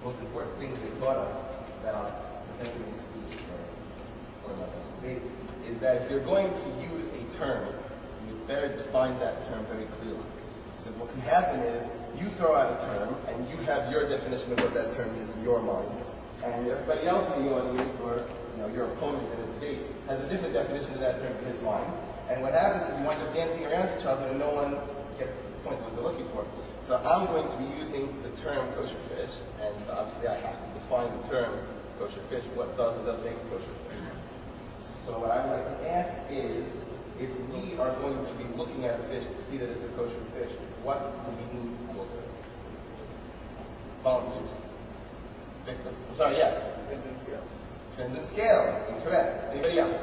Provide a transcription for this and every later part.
most important thing they taught us about defending speech or debate is that if you're going to use a term, you better define that term very clearly. Because what can happen is you throw out a term and you have your definition of what that term is in your mind. And everybody else in the audience or your opponent in a debate has a different definition of that term in his mind. And what happens is you wind up dancing around each other and no one gets the point of what they're looking for. So I'm going to be using the term kosher fish, and so obviously I have to define the term kosher fish, what does and doesn't make kosher fish. So what I would like to ask is, if we are going to be looking at a fish to see that it's a kosher fish, what do we need to look at? Volunteers. Victor. I'm sorry, yes? Fins and scales. Fins and scales, incorrect. Anybody else?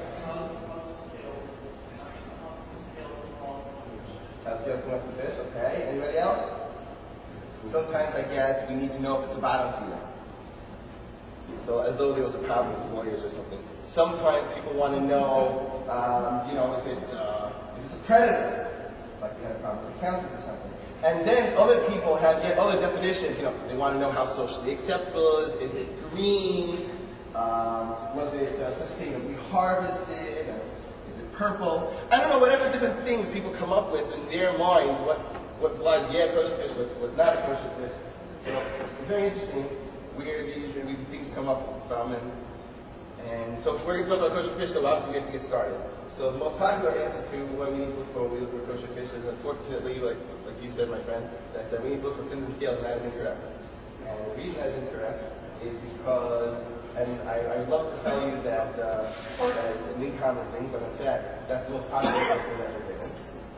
How scales come up the fish, okay. Anybody else? Sometimes I guess we need to know if it's a bottom feeder. So as though there was a problem with lawyers or something. Sometimes people want to know, if it's a predator, like we had a problem with accountant or something. And then other people have yet other definitions. They want to know how socially acceptable is it green? Was it sustainably harvested? Is it purple? I don't know, whatever different things people come up with in their minds, what blood, kosher fish, what's not a kosher fish. So it's very interesting where these things come up from. And so if we're going to talk about kosher fish, though, obviously we have to get started. So the most popular answer to what we need to look for when we look for kosher fish is, unfortunately, like you said, my friend, that we need to look for fins and scales, and that is incorrect. And the reason that is incorrect is because, and I would love to tell you that it's an uncommon thing, but in fact, that's the most popular answer that we're given.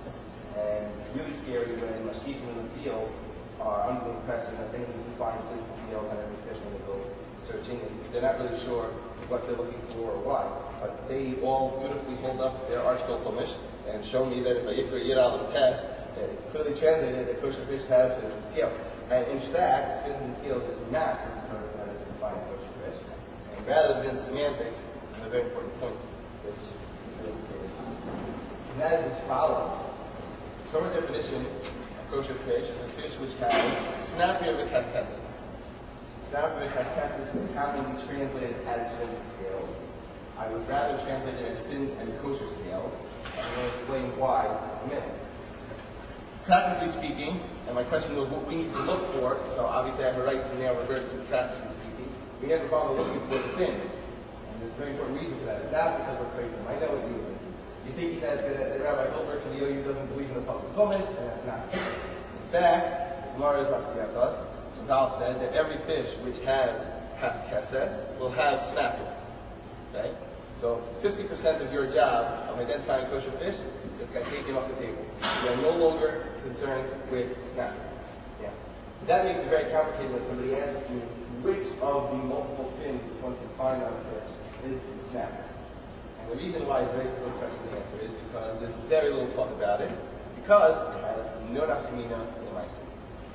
And it's really scary when mashgichim in the field are under the impression that they need to find fins and scales on every fish when they go searching, and they're not really sure what they're looking for or why. But they all beautifully hold up their article Chumash and show me that if I yikra yid al test, that it's clearly translated that kosher fish has fins and scales. And in fact, fins and scales is not sort of as defined kosher fish. And rather than semantics, a very important point, which is indicated. And that is as follows. Torah definition of kosher fish is a fish which has snappier v'kaskeses. Snappier v'kaskeses is commonly translated as fins and scales. I would rather translate it as fins and kosher scales, and I'm going to explain why in a minute. Practically speaking, and my question was what we need to look for, so obviously I have a right to now revert to practically speaking, we never bother looking for the fins. And there's a very important reason for that. It's not because we're crazy. I know what you do. You think that Rabbi Hilbert from the OU doesn't believe in the Pasuk Chumash, and that's not true. In fact, Gemara is Mashgiach us. Chazal said that every fish which has kaskeses will have snapper. Okay? So 50% of your job of identifying kosher fish just got taken off the table. You are no longer concerned with snapper. Yeah. That makes it very complicated when somebody asks you which of the multiple fins one can find on a fish is the snapper. And the reason why it's a very difficult question to answer is because there's very little talk about it, because it has no nafkamina in the mycin.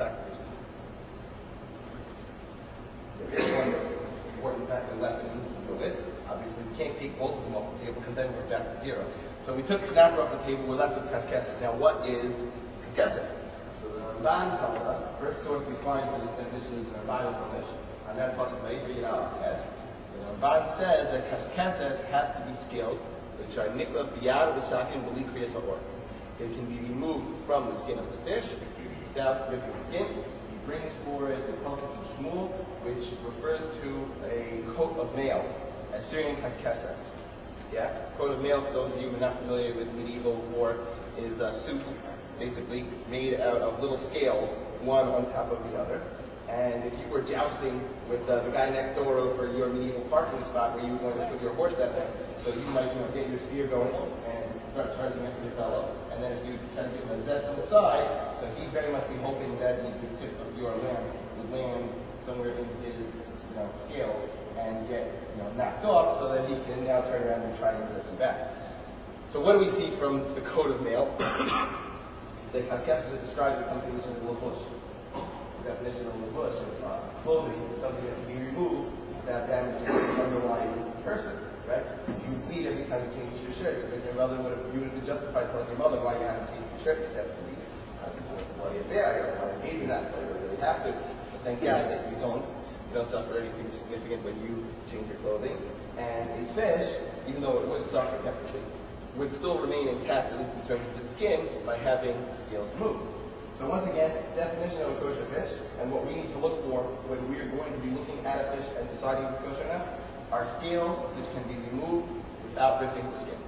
There is one important factor left that we need to deal with. Obviously, we can't take both of them off the table because then we're back to zero. So we took the snapper off the table, we're left with kaskeses. Now, what is kaskeses? So the Ramban tells us, the first source we find for this definition is in the Bible Chumash, and that's what's the Yikra Yid al test. The Ramban says that kaskeses has to be scales which are nikla b'yad v'sakin b'li kriyas ha'or. They can be removed from the skin of the fish without ripping the skin. He brings for it the Pasuk in Shmuel, which refers to a coat of mail, Assyrian kaskeses. Yeah, coat of mail, for those of you who are not familiar with medieval war, is a suit basically made out of little scales, one on top of the other. And if you were jousting with the guy next door over your medieval parking spot where you were going to put your horse that day, so you might get your spear going and start charging after the fellow. And then if you try to give him a zet on the side, so he'd very much be hoping that the tip of your lance would land somewhere in his scales and get knocked off so that he can now turn around and try and get some back. So what do we see from the coat of mail? The kaskeses are described as something which is a lavush. The definition of lavush of clothing is something that can be removed without damaging the underlying person, right? You bleed every time you change your shirt. So if your mother you would have been justified telling your mother why you haven't changed your shirt, you have to bleed. Well, you're there, I don't want to engage in that, so you really have to. But thank God that you don't. You don't suffer anything significant when you change your clothing. And a fish, even though it would suffer technically, would still remain intact, at least in terms of its skin, by having the scales removed. So once again, definition of a kosher fish, and what we need to look for when we are going to be looking at a fish and deciding if it's kosher or not, are scales which can be removed without ripping the skin.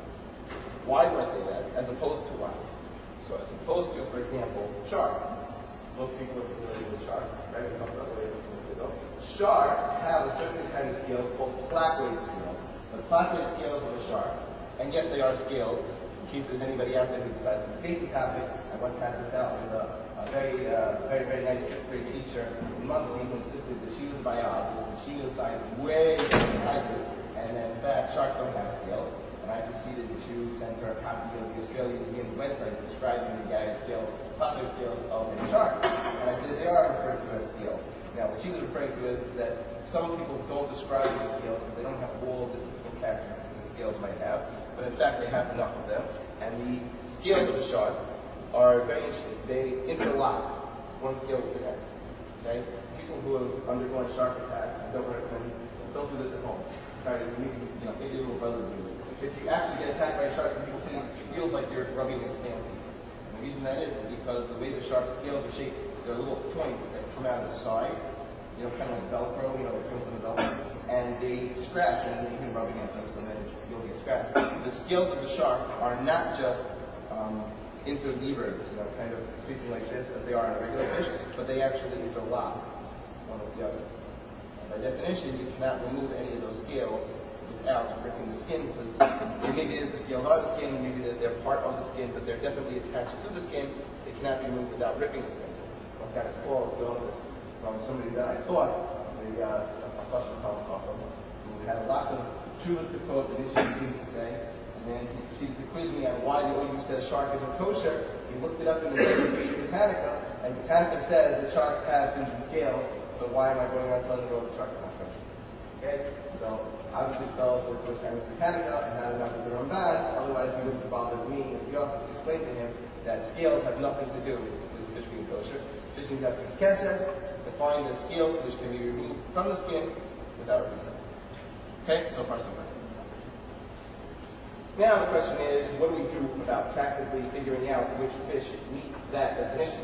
Why do I say that? As opposed to what? So as opposed to, for example, shark. Most people are familiar with shark, right? We talked about it a minute ago. Shark have a certain kind of scales called flat-weight scales. The flat-weight scales of a shark, and yes, they are scales. In case there's anybody out there who decides to debate the topic, I once had this out with a very nice fifth grade teacher in Muncie who insisted that she was a biologist and she knew science way better than I do, and in fact, sharks don't have scales. And I proceeded to send her a copy of the Australian Museum website describing the scales, popular scales of a shark. And I said they are referred to as scales. Now, what she was referring to is that some people don't describe the scales because they don't have all the typical characteristics that scales might have, but in fact they have enough of them. And the scales of the shark are very interesting. They interlock one scale with the next. Okay? People who have undergone a shark attack, I don't recommend, don't do this at home. Try to maybe your little brother do it. If you actually get attacked by a shark, people say it feels like you're rubbing against sand. And the reason that is because the way the shark's scales are shaped, there are little points that come out of the side, kind of like Velcro, the points on the Velcro, and they scratch, and you can rub against them, so then you'll get scratched. The scales of the shark are not just interlevered, kind of facing like this as they are in a regular fish, but they actually interlock one with the other. And by definition, you cannot remove any of those scales without ripping the skin, because maybe the scales are the skin, maybe they're part of the skin, but they're definitely attached to the skin. They cannot be removed without ripping the skin. I got a call from somebody that I thought a professional who had lots of truths to quote and interesting things to say, and then he proceeded to quiz me on why the OU says shark isn't kosher. He looked it up in the Encyclopedia Britannica, and Britannica says that sharks have fins and scales, so why am I going around telling the world that sharks are not kosher? Okay? So obviously fellows were to Encyclopedia Britannica and had enough of their own bad, otherwise he wouldn't have bothered me and the office to explain to him that scales have nothing to do with fish being kosher. Fishing has kesses, defined as scales which can be removed from the skin without reason. Okay, so far so good. Now the question is, what do we do about practically figuring out which fish meet that definition?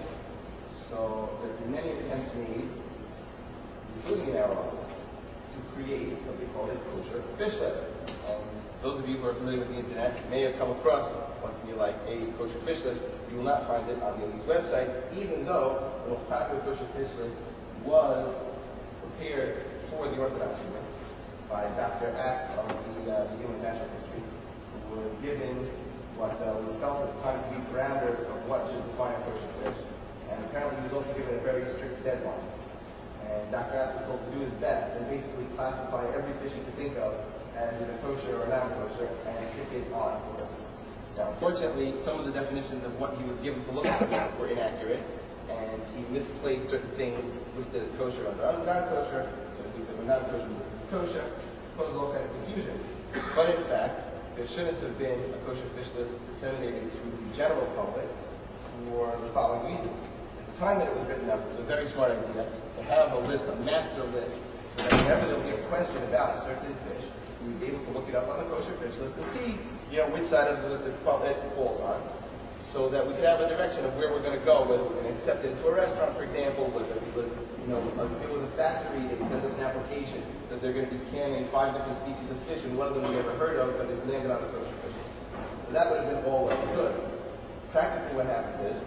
So there have been many attempts made, including in our office, to create something called a kosher fish list. And those of you who are familiar with the internet may have come across once in your life a kosher fish list. You will not find it on the OU's website, even though the most popular kosher fish list was prepared for the Orthodox Union by Dr. Axe of the Human Natural History, who was given what we felt at the time to be parameters of what should define a kosher fish. And apparently he was also given a very strict deadline. And Dr. Axe was told to do his best and basically classify every fish he could think of as either kosher or non-kosher and stick it on the list. Now, unfortunately, some of the definitions of what he was given to look at were inaccurate, and he misplaced certain things listed as kosher under non-kosher, certain things that were non-kosher listed as kosher, caused all kind of confusion. But in fact, there shouldn't have been a kosher fish list disseminated to the general public for the following reason. At the time that it was written up, it was a very smart idea to have a list, a master list, so that whenever there would be a question about a certain fish, we would be able to look it up on the kosher fish list and see which side of the list it falls on, so that we could have a direction of where we're going to go, whether we're going to accept it into a restaurant, for example, whether it was, if it was a factory, they send us an application that they're going to be canning 5 different species of fish, and one of them we never heard of, but it's landed on the kosher fish list. So that would have been all well and good. Practically what happened is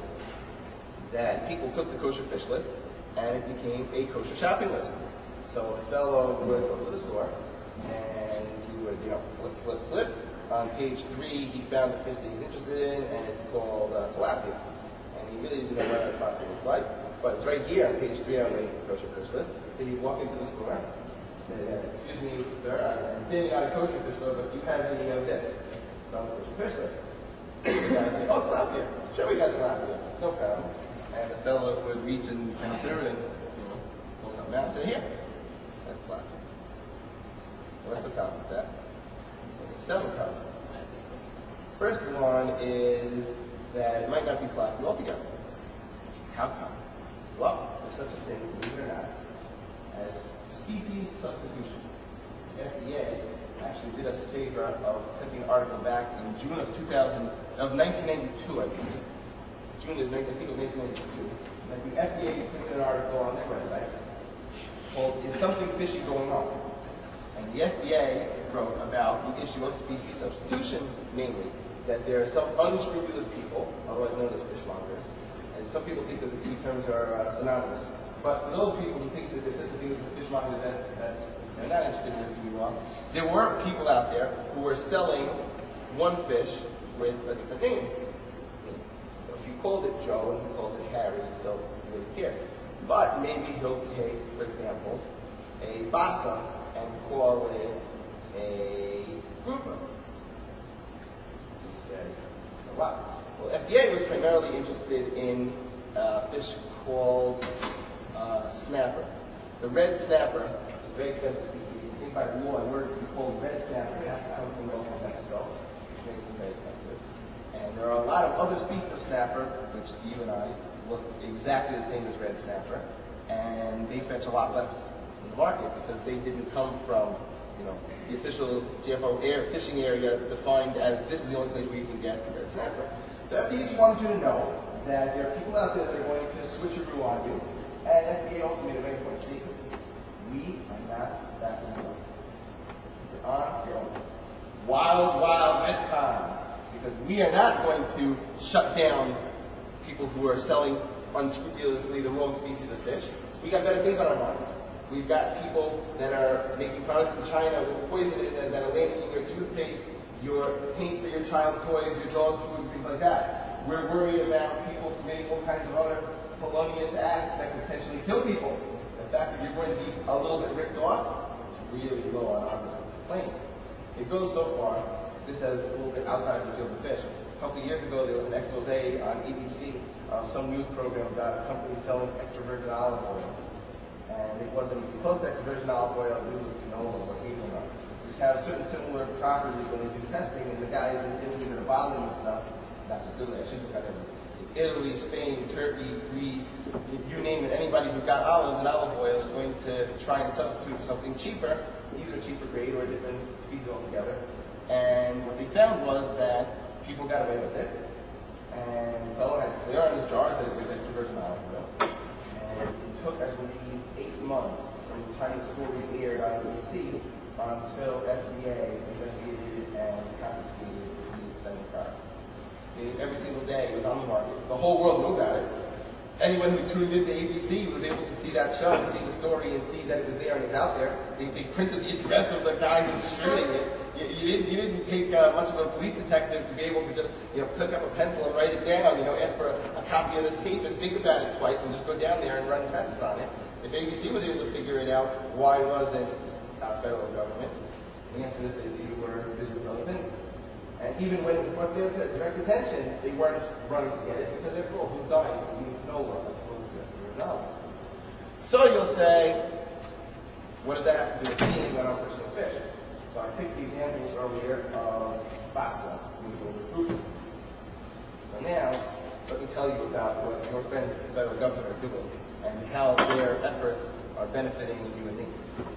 that people took the kosher fish list, and it became a kosher shopping list. So a fellow would go to the store, and he would, flip. On page 3, he found the fish that he's interested in, and it's called tilapia. And he really didn't know what a tilapia looks like, but it's right here on page 3 on the kosher fish list. So he'd walk into the store, say, excuse me, sir, I'm standing on a kosher fish list, but do you have any of this from the kosher fish list? The guy would say, oh, tilapia. Sure, we got tilapia. No problem. And the fellow would reach and count through and pull something out and say, here, that's tilapia. So what's the problem with that? Several problems. First one is that it might not be tilapia altogether. How come? Well, there's such a thing, believe it or not, as substitution. The FDA actually did us a favor of printing an article back in June of 1992, I believe. June of, I think it was 1992. That the FDA printed an article on their website called "Is Something Fishy Going On?" And the FDA wrote about the issue of species substitution, namely that there are some unscrupulous people, otherwise known as fishmongers, and some people think that the two terms are synonymous. But for those people who think that there's such a thing as a fishmonger, they're not interested in this too well. There were people out there who were selling one fish with a different name. So if you called it Joe and he calls it Harry, so you wouldn't care. But maybe he'll take, for example, a basa and call it a grouper. You say, so what? Well, FDA was primarily interested in a fish called snapper. The red snapper is a very expensive species. I think by law, in order to be called red snapper, it has to come from Gulf of Mexico, which makes it very expensive. And there are a lot of other species of snapper, which you and I look exactly the same as red snapper, and they fetch a lot less in the market because they didn't come from, the official GFO fishing area defined as this is the only place where you can get red snapper. So FDA just wanted you to know that there are people out there that are going to switcheroo on you, and FDA also made a very important statement. We are not backing up. You're on your own. Wild, wild west time. Because we are not going to shut down people who are selling unscrupulously the wrong species of fish. We got better things on our mind. We've got people that are making products in China with poison in them that are landing in your toothpaste, your paint for your child's toys, your dog food, things like that. We're worried about people committing all kinds of other felonious acts that could potentially kill people. The fact that you're going to be a little bit ripped off is really low on our list of complaints. It goes so far. This is a little bit outside the field of fish. A couple of years ago, there was an expose on ABC of some news program about a company selling extra virgin olive oil. And it wasn't close to extra virgin olive oil, it was canola or hazelnut, which have certain similar properties when they do testing. And the guys in Italy that are bottling and stuff, not just Italy, I shouldn't have in Italy, Spain, Turkey, Greece, you name it, anybody who's got olives and olive oil is going to try and substitute for something cheaper, either a cheaper grade or a different species altogether. And what they found was that people got away with it, and the fellow had clear on his jars that it was extra virgin olive oil. And it took, I believe, 8 months from the time the story aired on ABC until FDA investigated and confiscated the defending product. Every single day it was on the market. The whole world knew about it. Anyone who tuned into ABC was able to see that show, see the story, and see that it was there and it's out there. They printed the address of the guy who was distributing it. You didn't take much of a police detective to be able to just pick up a pencil and write it down, ask for a copy of the tape and think about it twice and just go down there and run tests on it. If ABC was able to figure it out, why wasn't our federal government? The answer is that they were busy with other things. And even when it was their direct attention, they weren't running to get it because they're full. Who's dying? We need to know what as opposed to know. So you'll say, what does that have to do with eating when I'm fishing fish? So I picked the examples earlier of basa, which is grouper. So now, let me tell you about what your friends at the federal government are doing and how their efforts are benefiting you and me.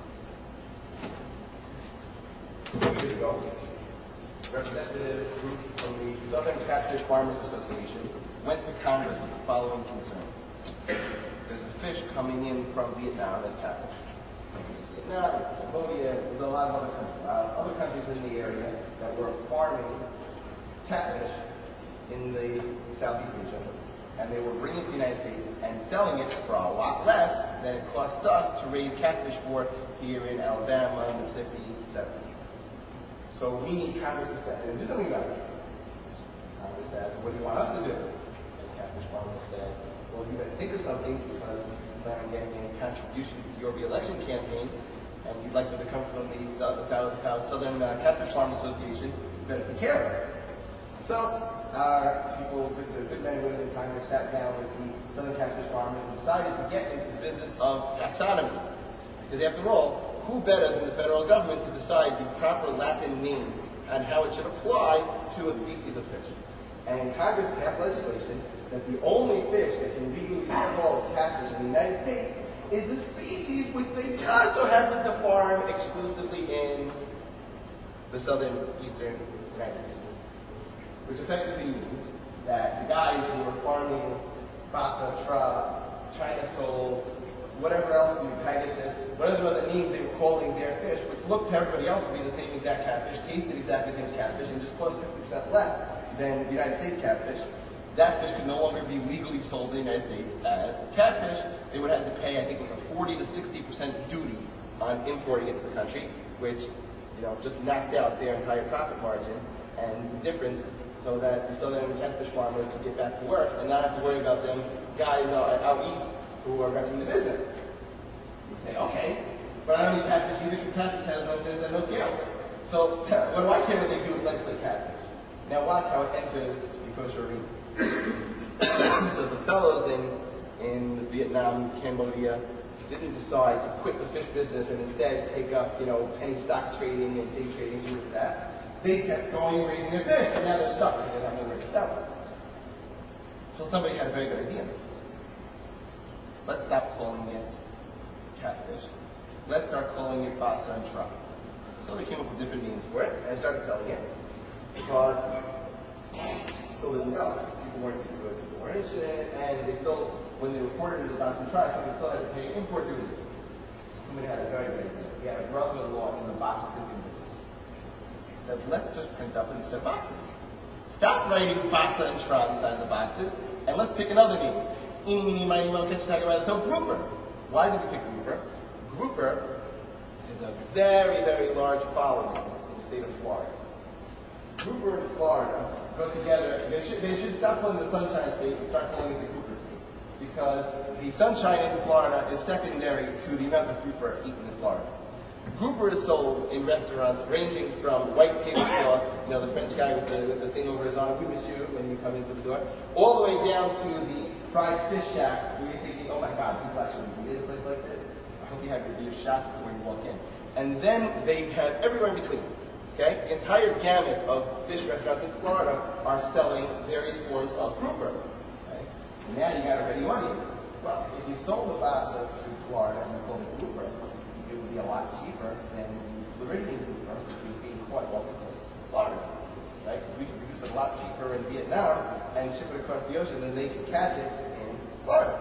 Here we go. Representative group from the Southern Catfish Farmers Association went to Congress with the following concern. There's a fish coming in from Vietnam as catfish. Vietnam, Cambodia, there's a lot of other countries in the area that were farming catfish in the Southeast Asia, and they were bringing it to the United States and selling it for a lot less than it costs us to raise catfish for here in Alabama, Mississippi, etc. So we need Congress to say, and do something about it. Congress said, what do you want us to do? And catfish farmers said, well, you better think of something because you plan on getting a contribution to your re-election campaign, and you'd like them to come from the Southern Catfish Farmers Association, you better take care of us. So our people, the good men and women in Congress, sat down with the Southern Catfish Farmers and decided to get into the business of taxonomy. Because after all, who better than the federal government to decide the proper Latin name and how it should apply to a species of fish? And Congress passed legislation that the only fish that can legally be called catfish in the United States is a species which they just so happen to farm exclusively in the southern eastern United States. Which effectively means that the guys who are farming Bassa, Tra, China sole, whatever else, Pegasus, whatever other names they were calling their fish, which looked to everybody else to be the same exact catfish, tasted exactly the same catfish, and just cost 50% less than the United States catfish, that fish could no longer be legally sold in the United States as catfish. They would have to pay, I think it was a 40 to 60% duty on importing it to the country, which just knocked out their entire profit margin and the difference so that the southern catfish farmers could get back to work and not have to worry about them guys out east who are running the business. You say, okay, but I don't need catfish either because catfish has no scales. So what do I care what they do with legislate catfish? Now watch how it enters the kosher arena. So the fellows in Vietnam, Cambodia, didn't decide to quit the fish business and instead take up, penny stock trading and day trading, things like that. They kept going raising their fish, and now they're stuck because they don't have nowhere to sell it. So somebody had a very good idea. Let's stop calling it catfish. Let's start calling it Bassa and Tra. So they came up with different names for it and started selling it. But still didn't go. People weren't used to it, people weren't interested in it, and they still, when they reported it as Bassa and Tra, they still had to pay import duties. Somebody had a very good idea. He had a brother-in-law in the box printing business. He said, let's just print up a new set of boxes. Stop writing Bassa and Tra inside the boxes, and let's pick another name. Eeny, meeny, miny, moe, catch, tag, so grouper. Why did we pick grouper? Grouper is a very, very large following in the state of Florida. Grouper and Florida go together. They should stop calling the Sunshine State and start calling it the Grouper State. Because the sunshine in Florida is secondary to the amount of grouper eaten in Florida. Grouper is sold in restaurants ranging from white tablecloth, the French guy with the thing over his arm, oui monsieur, when you come into the door, all the way down to the fried fish shack where you're thinking, oh my God, people actually eat at a place like this. I hope you have your beer shot before you walk in. And then they have everywhere in between. Okay? The entire gamut of fish restaurants in Florida are selling various forms of grouper. Okay? Now you got a ready money. Well, if you sold the Bassa to Florida and you called it grouper, it would be a lot cheaper than Floridian grouper, which was being caught off the coast of Florida. Right? Because we can produce it a lot cheaper in Vietnam and ship it across the ocean than they can catch it in Florida.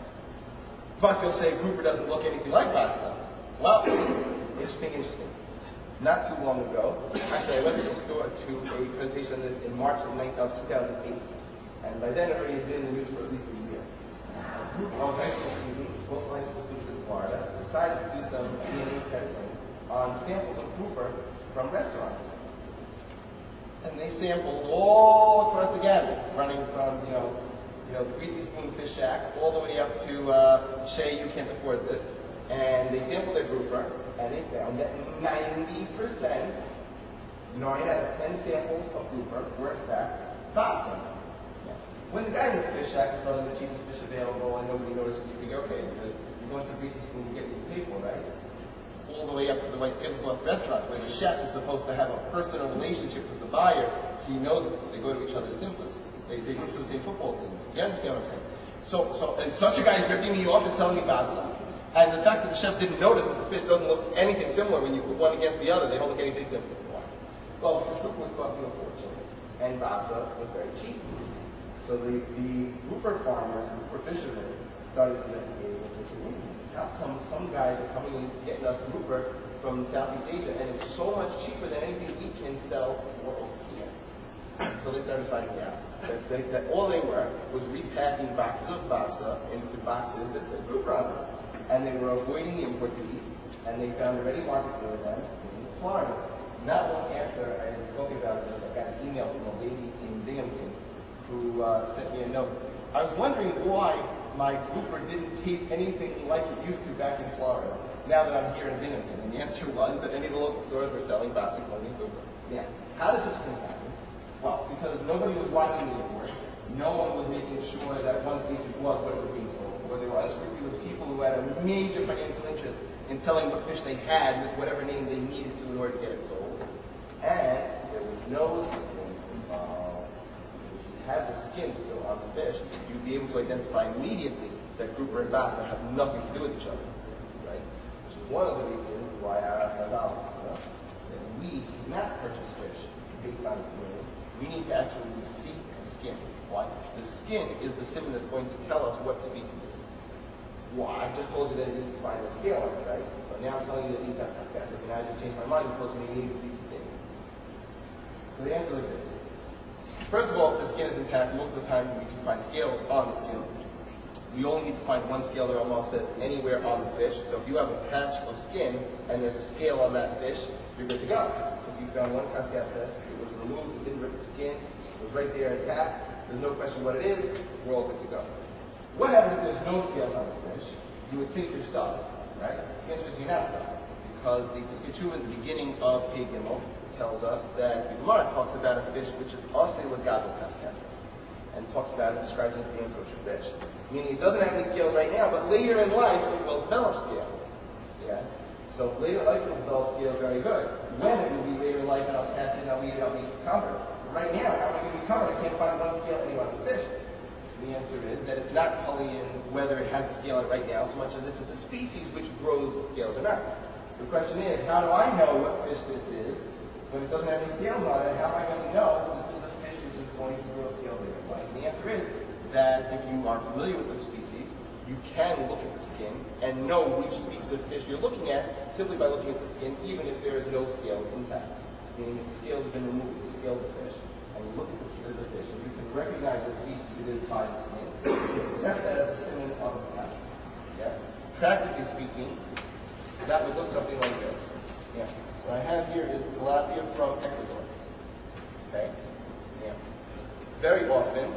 But you'll say grouper doesn't look anything like Bassa. Well, interesting. Not too long ago, actually I went to the store to a presentation on this in March of 2008. And by then it already had been in the news for at least a year. A group of high school students, both high school students in Florida, decided to do some DNA testing on samples of grouper from restaurants. And they sampled all across the gamut, running from, the Greasy Spoon Fish Shack all the way up to Shay, you can't afford this. And they sampled their grouper, and they found that 90%, 9 out of 10 samples of grouper were in fact Bassa. When the guy in the fish shack is selling the cheapest fish available and nobody notices, you figure, okay, because you're going to Greasy Spoon to get what you pay for, right? All the way up to the white tablecloth restaurant where the chef is supposed to have a personal relationship with the buyer. He knows that they go to each other's simplest. They go to the same football teams. You understand what I'm saying? And such a guy is ripping me off and telling me Bassa. And the fact that the chef didn't notice that the fish doesn't look anything similar when you put one against the other, they don't look anything similar. Why? Well, because grouper was costing a fortune, and Bassa was very cheap. So the grouper farmers, grouper fishermen, started investigating and saying, how come some guys are coming in getting us grouper from Southeast Asia, and it's so much cheaper than anything we can sell for over here? So they started finding out that all they were was repacking boxes of Bassa into boxes that said grouper on them. And they were avoiding the import duties, and they found a ready market for them in Florida. Not long after I was talking about this, I got an email from a lady in Binghamton who sent me a note. I was wondering why my grouper didn't taste anything like it used to back in Florida, now that I'm here in Binghamton. And the answer was that any of the local stores were selling Bassa clothing grouper. Yeah. How did such a thing happen? Well, because nobody was watching the import. No one was making sure that one species was what it was being sold for. There were unscrupulous people who had a major financial interest in selling what fish they had with whatever name they needed to in order to get it sold. And there was no skin involved. If you had the skin still on the fish, you'd be able to identify immediately that grouper and bass that have nothing to do with each other, right? Which is one of the reasons why our halal, that we cannot purchase fish based on its meaning. We need to actually seek the skin. Why? The skin is the siman that's going to tell us what species it is. Why? I just told you that it needs to find a scale on it, right? So now I'm telling you that these have cascades, and now I just changed my mind and told you you need to see skin. So the answer is this. First of all, if the skin is intact, most of the time we can find scales on the skin. We only need to find one scale that almost says anywhere on the fish. So if you have a patch of skin and there's a scale on that fish, you're good to go. If you found one cascade says it was removed, it didn't rip the skin, it was right there intact, there's no question what it is, we're all good to go. What happens if there's no scales on the fish? You would think you're stuck, right? The answer is you're not stuck. Because the Piskei Teshuvah at the beginning of Pei Gimel tells us that the Gemara talks about a fish which is aseh l'gadol cascade, and talks about it, describes it as being a kosher fish. Meaning it doesn't have any scales right now, but later in life it will develop scales. Yeah? So later in life it will develop scales very good. When it will be later in life and I'll catch it and I'll eat it, I'll be covered. Right now, how am I going to be covered? I can't find one scale anywhere on the fish. So the answer is that it's not telling in whether it has a scale on it right now so much as if it's a species which grows scales or not. The question is, how do I know what fish this is when it doesn't have any scales on it? How am I going to know that this is a fish which is going to grow scales later in life? And the answer is that if you are familiar with the species, you can look at the skin and know which species of fish you're looking at simply by looking at the skin, even if there is no scale intact. Meaning if the scales have been removed, the scale of the fish, and you look at the skin of the fish, and you can recognize what species it is by the skin. You accept that as a siman of the catch. Yeah? Practically speaking, that would look something like this. Yeah. What I have here is tilapia from Ecuador. Okay? Yeah. Very often,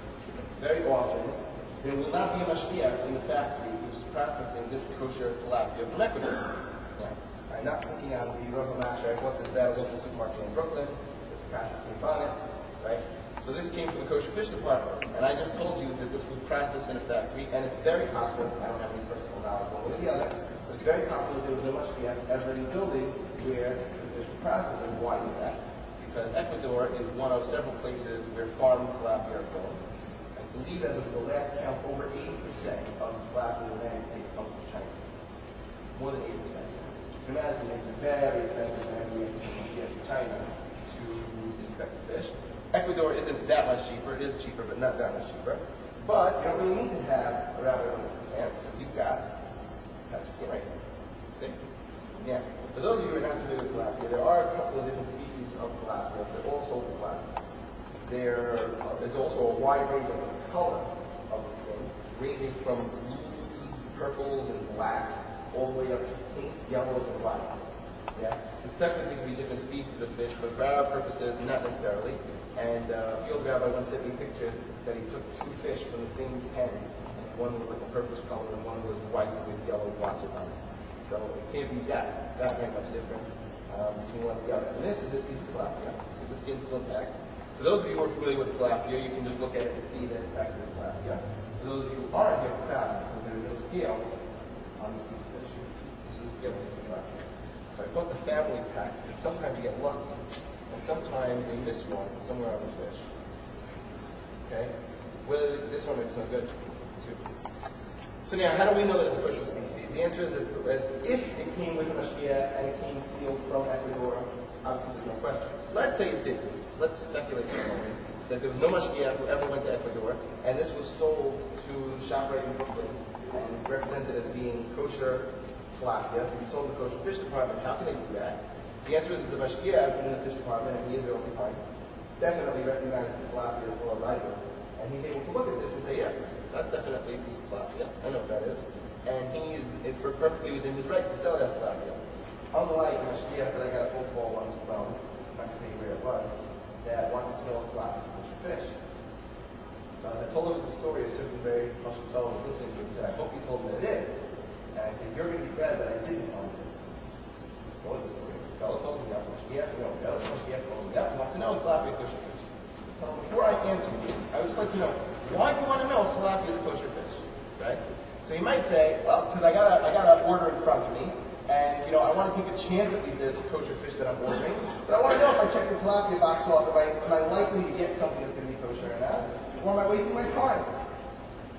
there will not be a mashgiach in the factory which is processing this kosher tilapia from Ecuador. Yeah. I'm not looking at the Rav Mashar, what is that? A local supermarket in Brooklyn, with the kashrus tape on it, right? So this came from the kosher fish department, and I just told you that this was processed in a factory, and it's very possible, I don't have any personal knowledge one way or the other, but it's very possible there was no mashgiach ever in the building where the fish were processed. And why is that? Because Ecuador is one of several places where farmed tilapia are grown. I believe as of the last count, over 80% of the tilapia in the United States comes from China. More than 80%. You can imagine it's very expensive to have from China to inspect the fish. Ecuador isn't that much cheaper. It is cheaper, but not that much cheaper. But you don't really need to have a rather plant because you've got skin right here. See? Yeah. For those of you who are not familiar with tilapia, there are a couple of different species of tilapia. They're all sold tilapia. There's also a wide range of the color of the skin, ranging from blues, purples, and blacks, all the way up to pinks, yellows, and whites. Yeah? It's technically to be different species of fish, but for our purposes, not necessarily. And a field rabbi once sent me pictures that he took two fish from the same pen. One was like a purplish color and one was white with yellow blotches on it. So it can't be that very much different between one and the other. And this is a piece of tilapia, with the skin still intact. For those of you who are familiar with tilapia, you can just look at it and see that it's actually tilapia. For those of you who aren't here with tilapia, because there are no scales on this piece of fish, this is a scale piece of tilapia. So I bought the family pack, because sometimes you get lucky, and sometimes they miss one somewhere on the fish. Okay? Whether this one is no good. So now, how do we know that it's a kosher species? The answer is that if it came with a mashgiach and it came sealed from Ecuador, obviously there's no question. Let's say it didn't. Let's speculate for a moment that there was no mashgiach who ever went to Ecuador, and this was sold to ShopRite in Brooklyn and represented as being kosher tilapia to be sold to the kosher fish department. How can they do that? The answer is that the mashgiach in the fish department, and he is there all the time, definitely recognizes the tilapia as well as I do. And he's able to look at this and say, yeah, that's definitely a piece of tilapia. I know what that is. And he's perfectly within his right to sell that tilapia. Unlike the mashgiach that I got a phone call once from, I'm not going to tell you where it was, that wanted to know if tilapia is kosher fish. So as I told him the story, a certain very mushy fellow was listening to him and said, I hope you told him that it is. And I said, you're going to be glad that I didn't tell him this. What was the story? The fellow told me that mashgiach, the other mashgiach told me that. I want to know if tilapia is kosher fish. So before I answer you, I would just like to know, why do you want to know if tilapia is a kosher fish? Right? So you might say, well, because I got an order in front of me, and I want to take a chance at least that it's a kosher fish that I'm ordering. So I want to know if I check the tilapia box off, am I likely to get something that's going to be kosher or not? Or am I wasting my time?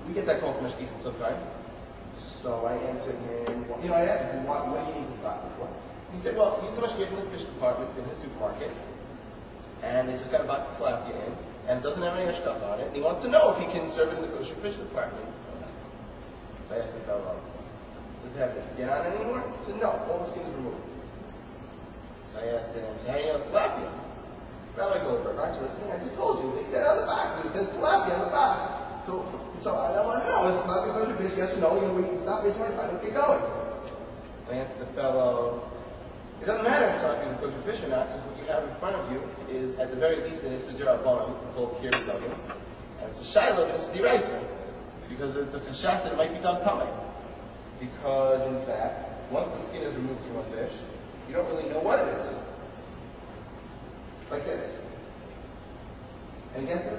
We get that call from a shkichim sometimes. So I answered him, well, I asked him, what do you need to stop me for? He said, well, he's the mashgiach in his fish department in his supermarket, and they just got a box of tilapia in, and it doesn't have any hashkafa on it, and he wants to know if he can serve it in the kosher fish department. So I asked the fellow, does it have the skin on it anymore? He said, no, all the skin is removed. So I asked him, how do you know it's tilapia? Rabbi Goldberg, aren't you listening? I just told you. They said on the box. It says tilapia on the box. So I want to know, is tilapia kosher fish? Yes or no? We can stop fish 25. Let's get going. I answered the fellow, it doesn't matter if tilapia is kosher fish or not, because what you have in front of you is, at the very least, an Issachar Rabbanan called Kir Duggan. And it's a Shiloh and it's a Deraisa. Because it's a chashash that it might be done coming. Because, in fact, once the skin is removed from a fish, you don't really know what it is. Like this. Any guesses?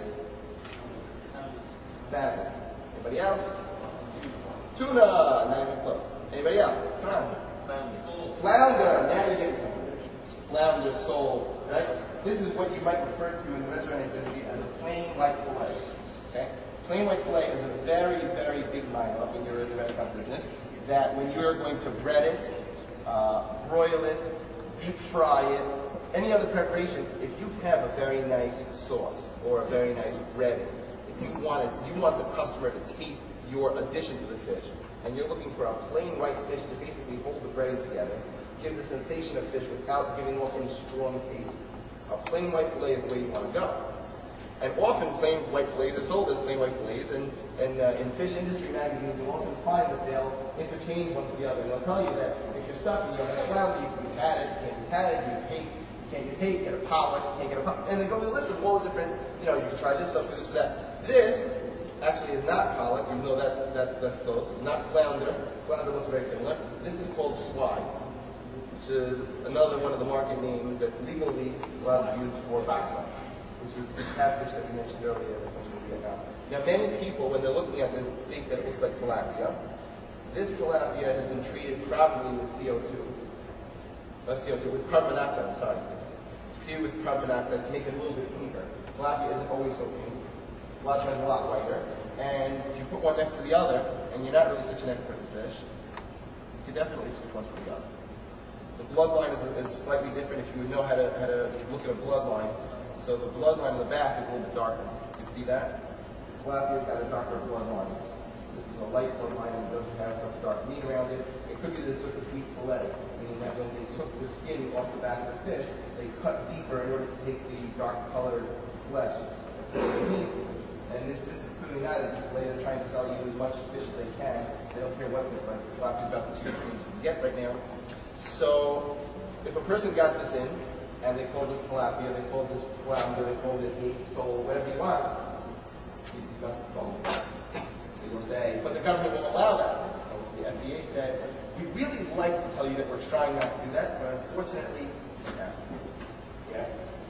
Salmon. Anybody else? Tuna. Not even close. Anybody else? Come on. Flounder. Now you're getting something. Flounder, sole. Right? This is what you might refer to in the restaurant industry as a plain white fillet. Okay? Plain white fillet is a very, very big lineup when you're in the restaurant business. That when you're going to bread it, broil it, deep fry it, any other preparation, if you have a very nice sauce or a very nice breading, if you want the customer to taste your addition to the fish, and you're looking for a plain white fish to basically hold the breading together, give the sensation of fish without giving off any strong taste, a plain white fillet is the way you want to go. And often plain white fillets are sold as plain white fillets, and in fish industry magazines you'll often find that they'll interchange one for the other, and they'll tell you that if you're stuck and you're on a flounder, you can use haddock, you can't use haddock, use hake, you can't use hake, get a pollock, you can't get a pollock, and they go to a list of all the different, you can try this stuff, this, that. This actually is not pollock, even though that's close. It's not flounder. Flounder looks very similar. This is called swai, which is another one of the market names that legally allowed to use for baksa, which is the catfish that we mentioned earlier that comes from Vietnam. Now, many people, when they're looking at this, think that it looks like tilapia. This tilapia has been treated properly with CO2. Not CO2, with carbon monoxide, sorry. It's treated with carbon monoxide to make it a little bit pinker. Tilapia isn't always so pink. A lot of times a lot whiter. And if you put one next to the other, and you're not really such an expert in fish, you can definitely switch one for the other. The bloodline is slightly different if you would know how to look at a bloodline. So the bloodline on the back is a little bit darker. You can see that? Tilapia's got a darker bloodline. This is a light bloodline and doesn't have such dark meat around it. It could be that it took a deep fillet, meaning that when they took the skin off the back of the fish, they cut deeper in order to take the dark colored flesh. And this is clearly not a deep fillet. They're trying to sell you as much fish as they can. They don't care what it's like. Tilapia's about the cheapest you can get right now. So if a person got this in, and they called this tilapia, they called this flounder, they called it hake, sole, whatever you want, you just got the phone. They will say, but the government won't allow that. So the FDA said, we'd really like to tell you that we're trying not to do that, but unfortunately, we have to. Okay?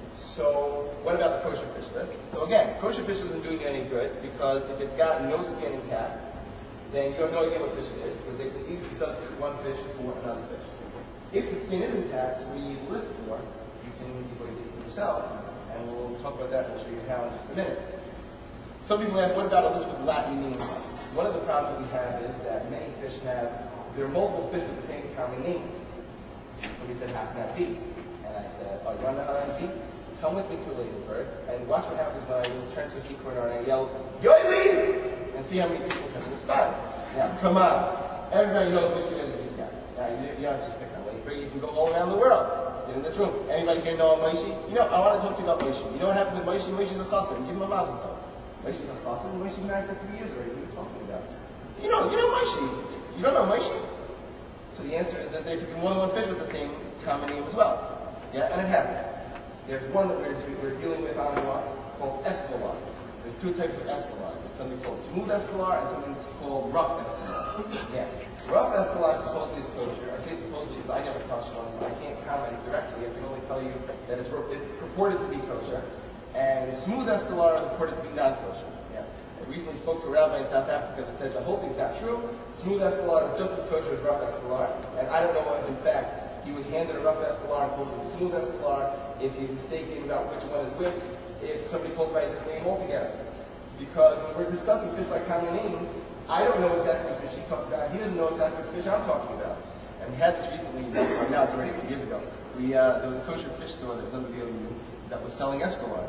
So what about the kosher fish list? So again, kosher fish isn't doing you any good because if it's got no skin intact, then you have no idea what fish it is because they can easily substitute one fish for another fish. If the skin is intact, so we need a list for, you can easily get it yourself. And we'll talk about that and show you how in just a minute. Some people ask, what about a list with Latin meaning? One of the problems we have is that many fish there are multiple fish with the same common name. So we said, how can that be? And I said, oh, you want to know how that be? Come with me to Ladybird and watch what happens when I turn to a sea corner and I yell, Yoili! And see how many people can respond. Now, come on. Everybody knows which one of these guys. Now, you don't just pick on Ladybird. You can go all around the world. Get in this room. Anybody here know Moshe? I want to talk to you about Moshe. You know what happened with Moshe? Moshe's a chassid. Give him a mazel tov. Moshe's a chassid. Moshe's married for 3 years already. What are you talking about? You know Moshe. You don't know Moshe? So the answer is that there could be more than one fish with the same common name as well. Yeah, and it happened. There's one that we're dealing with on called escalar. There's two types of escalar. There's something called smooth escalar and something called rough escalar. Yeah. Rough escalar is supposedly kosher. I say supposedly because I never touched one, so I can't comment directly. I can only tell you that it's purported to be kosher. And smooth escalar is purported to be non-kosher. Yeah. I recently spoke to a rabbi in South Africa that said the whole thing's not true. Smooth escalar is just as kosher as rough escalar. And I don't know if, in fact, he was handed a rough escalar and told it was a smooth escalar, if he's mistaken about which one is which, if somebody calls by his name altogether. Because when we're discussing fish by common name, I don't know exactly what fish he talked about. He doesn't know exactly what fish I'm talking about. And we had this recently, or now it's already a few years ago. There was a kosher fish store that was under the OU that was selling escalade.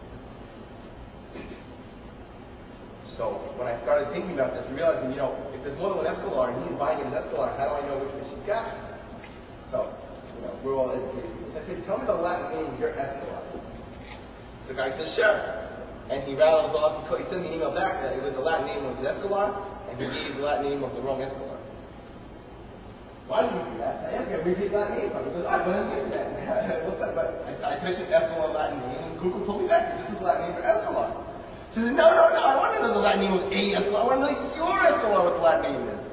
So when I started thinking about this and realizing, if there's more than one escalade and he's buying it as escalade, how do I know which fish he's got? So, we're all educated. So I said, tell me the Latin name of your escalade. So the guy says, sure. And he rattles off, he sent me an email back that it was the Latin name of his escalade, and he gave the Latin name of the wrong escalade. Why did he do that? I asked him, where did you get Latin name from? He goes, I went on the internet. I looked up, but I typed in escalade Latin name, and Google told me back, this is the Latin name for escalade. So he said, no, I want to know the Latin name of a escalade. I want to know your escalade what the Latin name is.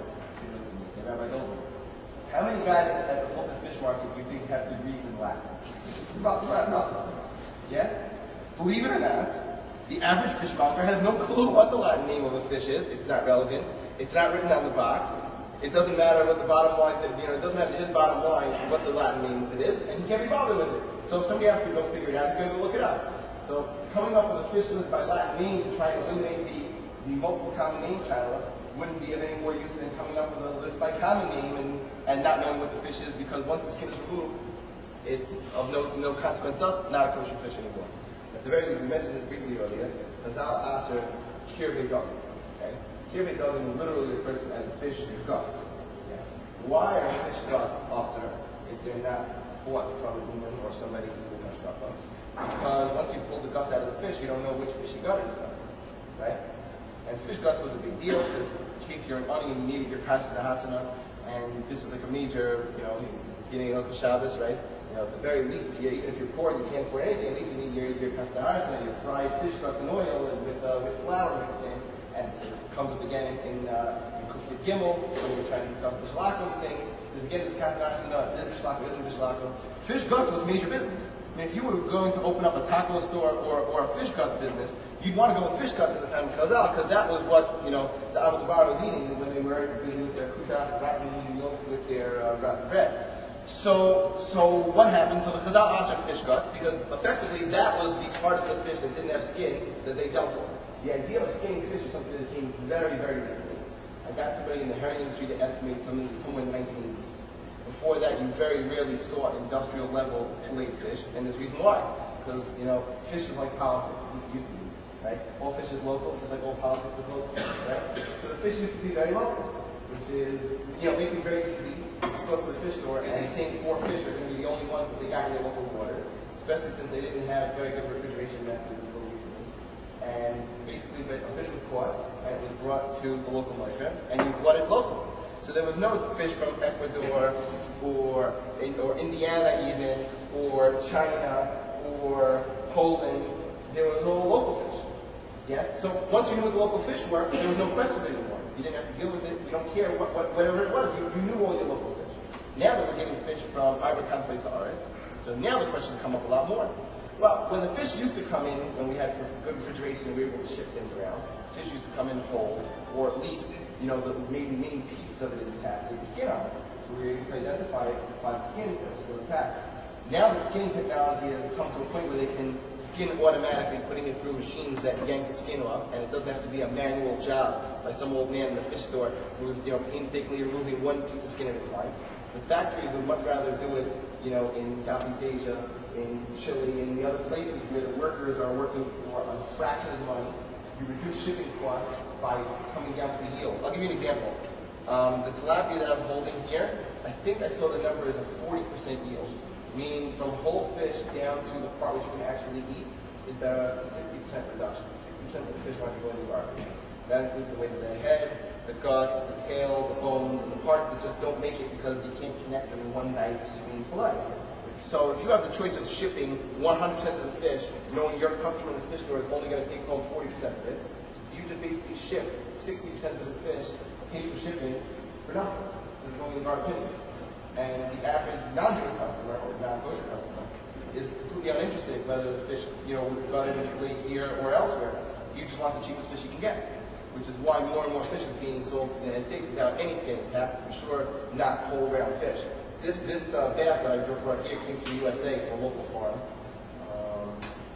How many guys at the local fish market do you think have degrees in Latin? About nothing. Yeah? Believe it or not, the average fishmonger has no clue what the Latin name of a fish is. It's not relevant. It's not written on the box. It doesn't matter what the bottom line is. It doesn't matter his bottom line what the Latin name of it is, and he can't be bothered with it. So if somebody has to go figure it out, he's going to go look it up. So coming up with a fish list by Latin name to try and eliminate the multiple common name channel wouldn't be of any more use than coming up with a list by common name and not knowing what the fish is, because once the skin is removed, it's of no consequence. Thus, it's not a kosher fish anymore. At the very least, we mentioned this briefly earlier. Chazal answer kirvei dagan. Okay? Kirvei dagan literally refers to as fish guts. Okay? Why are fish guts also if they're not bought from a woman or somebody who touched up us? Because once you pull the guts out of the fish, you don't know which fishy gut it is. Right? And fish guts was a big deal because in case you're an ani and you needed your pass to the hasana, and this is like a major, getting on Shabbos, right? At the very least, even if you're poor and you can't afford anything, at least you need your pass to hasana, your fried fish guts and oil with flour mixed in, and it comes with again in cooked with gimel when you're trying to discuss the shalachim thing. There's again the pass to hasana, this shalachim, this shalachim. Fish guts was major business. I mean, if you were going to open up a taco store or a fish guts business, you'd want to go with fish guts at the time of Chazal, because that was what, the Avodah Zarah was eating when they were busy with their kushas, rotten milk with their rotten bread. So what happened? So the Chazal asked for fish guts, because effectively that was the part of the fish that didn't have skin that they dealt with. The idea of skinning fish is something that came very, very recently. I got somebody in the herring industry to estimate somewhere in the 1980s. Before that, you very rarely saw industrial level filleted fish, and there's a reason why. Because, fish is like politics. It used to be, right? All fish is local, just like all politics is local, right? So the fish used to be very local, which is, makes it very easy to go to the fish store and think 4 fish are going to be the only ones that they got in their local water, especially since they didn't have very good refrigeration methods until recently. And basically, a fish was caught, and it was brought to the local market, and you bought it local. So there was no fish from Ecuador or Indiana even, or China, or Poland. There was all local fish. Yeah? So once you knew what the local fish were, there was no question anymore. You didn't have to deal with it. You don't care whatever it was. You knew all your local fish. Now that we're getting fish from Ivory Place Ares, so now the questions come up a lot more. Well, when the fish used to come in, when we had good refrigeration and we were able to ship things around, fish used to come in whole, or at least, the main pieces of it intact with the skin on it. So we were able to identify it and find the skin that was still intact. Now the skinning technology has come to a point where they can skin automatically, putting it through machines that yank the skin off, and it doesn't have to be a manual job by some old man in the fish store who's painstakingly removing one piece of skin at a time. The factories would much rather do it, in Southeast Asia, in Chile, and the other places where the workers are working for a fraction of the money. You reduce shipping costs by coming down to the yield. I'll give you an example. The tilapia that I'm holding here, I think I saw the number is a 40% yield, meaning from whole fish down to the part which you can actually eat is about a 60% reduction. 60% of the fish want to go in the garbage. That includes the weight of the head, the guts, the tail, the bones, and the parts that just don't make it because you can't connect them in one nice clean fillet. So if you have the choice of shipping 100% of the fish, knowing your customer in the fish store is only going to take home 40% of it, so you just basically ship 60% of the fish, pay for shipping, for nothing. It's going in our opinion. And the average non-Jewish customer or non-kosher customer is completely uninterested whether the fish, was gutted initially here or elsewhere. You just want the cheapest fish you can get, which is why more and more fish is being sold in the United States without any skin. It has to be sure not whole round fish. This bass that I brought here came from USA from a local farm.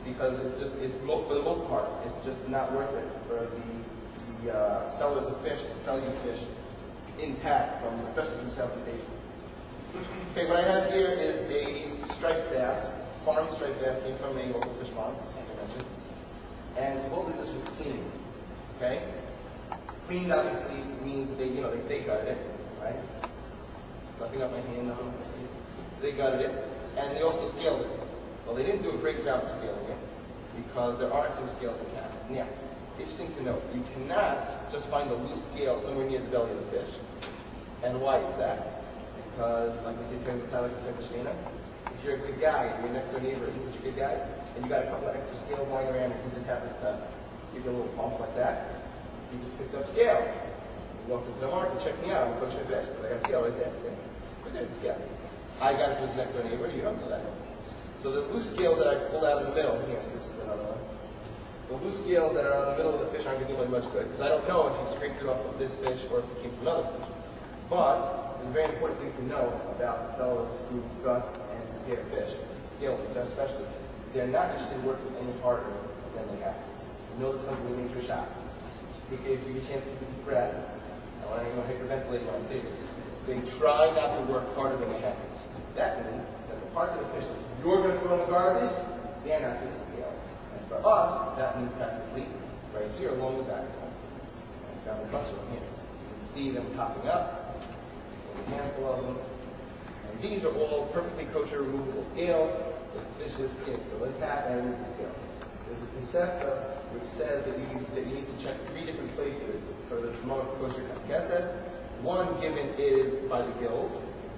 because for the most part, it's just not worth it for the sellers of fish to sell you fish intact, especially from Southeast Asia. Okay, what I have here is a striped bass, farm striped bass, came from a local fish pond, like I mentioned, and supposedly this was clean. Okay, cleaned obviously means they gutted it, right? Nothing up my hand on it. They gutted it, and they also scaled it. Well, they didn't do a great job of scaling it because there are some scales in cat. Now, interesting to note, you cannot just find a loose scale somewhere near the belly of the fish. And why is that? Because, like we did with Tyler Christina, if you're a good guy and your next door neighbor is such a good guy, and you got a couple of extra scales lying around and he just happens to give you a little bump like that, you just picked up scale. You walked into the market, check me out, I'm kosher fish, but I got scale right there. Right there's the scale. I got it to his next door neighbor, you don't know that. So the loose scales that I pulled out in the middle, here, this is another one. The loose scales that are in the middle of the fish aren't going to do much good, because I don't know if he scraped it off of this fish or if it came from another fish. But, there's a very important thing to know about fellows who gut and prepare fish, scale them especially. They're not usually working any harder than they have. You know this comes with a major shot. If you get a chance to deep breath, I want to hyperventilate when I say this. They try not to work harder than they have. That means that the parts of the fish that you're going to throw in the garbage, they're not going to scale. And for us, that means practically right here along the backbone. And got a bunch of them here. You can see them popping up, a handful of them. And these are all perfectly kosher removable scales with fish's skin still intact and with the scale. There's a concepta which says that you need to check 3 different places for the small kosher kasses. One given is by the gills.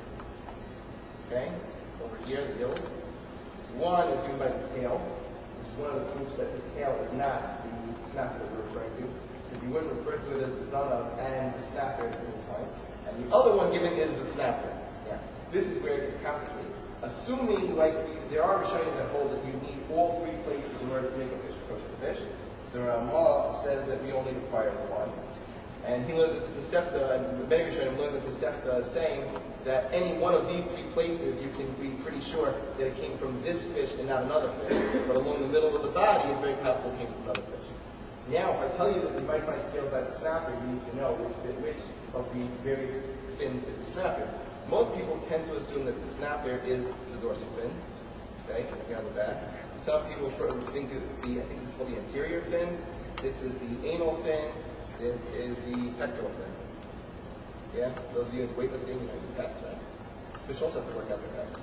Okay? Over here, the gills. One is given by the tail, which is one of the proofs that the tail is not the snapper that we're referring to. Because you wouldn't refer to it as the zanav and the snapper at the same time. And the other one given is the snapper. Yeah. This is where it gets complicated. Assuming, like, there are Rishonim that hold that you need all 3 places in order to make a fish kosher fish. The Ramah says that we only require one. And he learned that the Tosefta, and the Bnei Rishonim learned that the Tosefta is saying that any one of these 3 places, you can be pretty sure that it came from this fish and not another fish. But along the middle of the body, it's very possible it came from another fish. Now, if I tell you that you might find scales by the snapper, you need to know which of the various fins is the snapper. Most people tend to assume that the snapper is the dorsal fin, okay, here on the back. Some people think it's I think this is called the anterior fin. This is the anal fin. This is the pectoral fin. Yeah? Those of you in weightlifting, you know, you got that. Fish also have to work out their backs.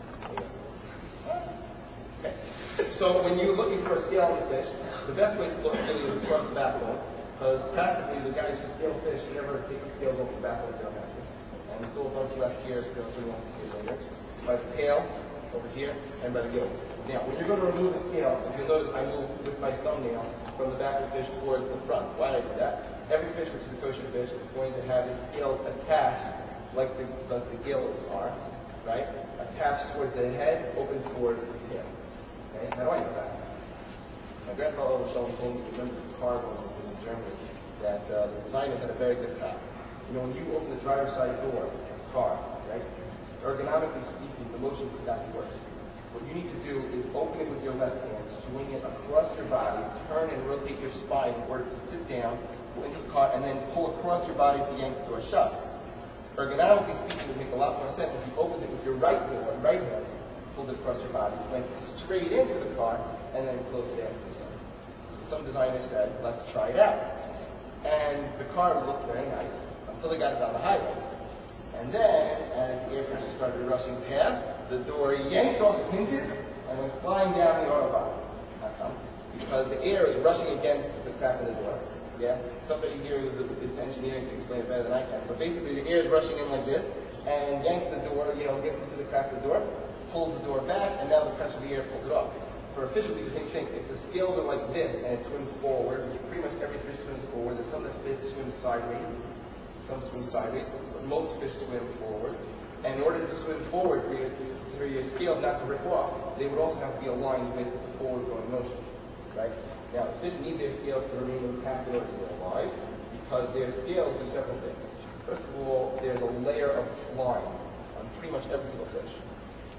Okay. So when you're looking for a scale on the fish, the best way to look really is across the backbone, because practically the guys who scale fish never take the scales off the backbone if they don't have to. And there's still a bunch left here, so we want to see it later. By the tail, over here, and by the gills. Now, when you're going to remove the scale, if you notice I move with my thumbnail from the back of the fish towards the front. Why did I do that? Every fish, which is a kosher fish, is going to have its scales attached, like the gills are, right? Attached towards the head, open toward the tail. Okay? How do I know that? My grandfather always told me, remember the car when he was in Germany, that the designers had a very good job. You know, when you open the driver's side door of the car, right? Ergonomically speaking, the motion could not be worse. What you need to do is open it with your left hand, swing it across your body, turn and rotate your spine in order to sit down, go into the car, and then pull across your body to yank the door shut. Ergonomically speaking, it would make a lot more sense if you opened it with your right hand, pulled it across your body, went straight into the car, and then closed it after yourself. So some designer said, let's try it out. And the car looked very nice until they got it on the highway. And then, as the air pressure started rushing past, the door yanked off the hinges and went flying down the auto body. How come? Because the air is rushing against the crack of the door. Yeah? Somebody here who's into engineering can explain it better than I can. So basically, the air is rushing in like this and yanks the door, gets into the crack of the door, pulls the door back, and now the pressure of the air pulls it off. For a fish, it would be the same thing. If the scales are like this and it swims forward, which pretty much every fish swims forward, there's some that swim sideways, some swim sideways, but most fish swim forward. And in order to swim forward, for your scales not to rip off, they would also have to be aligned with the forward-going motion, right? Now, fish need their scales to remain intact in order to stay alive, because their scales do several things. First of all, there's a layer of slime on pretty much every single fish.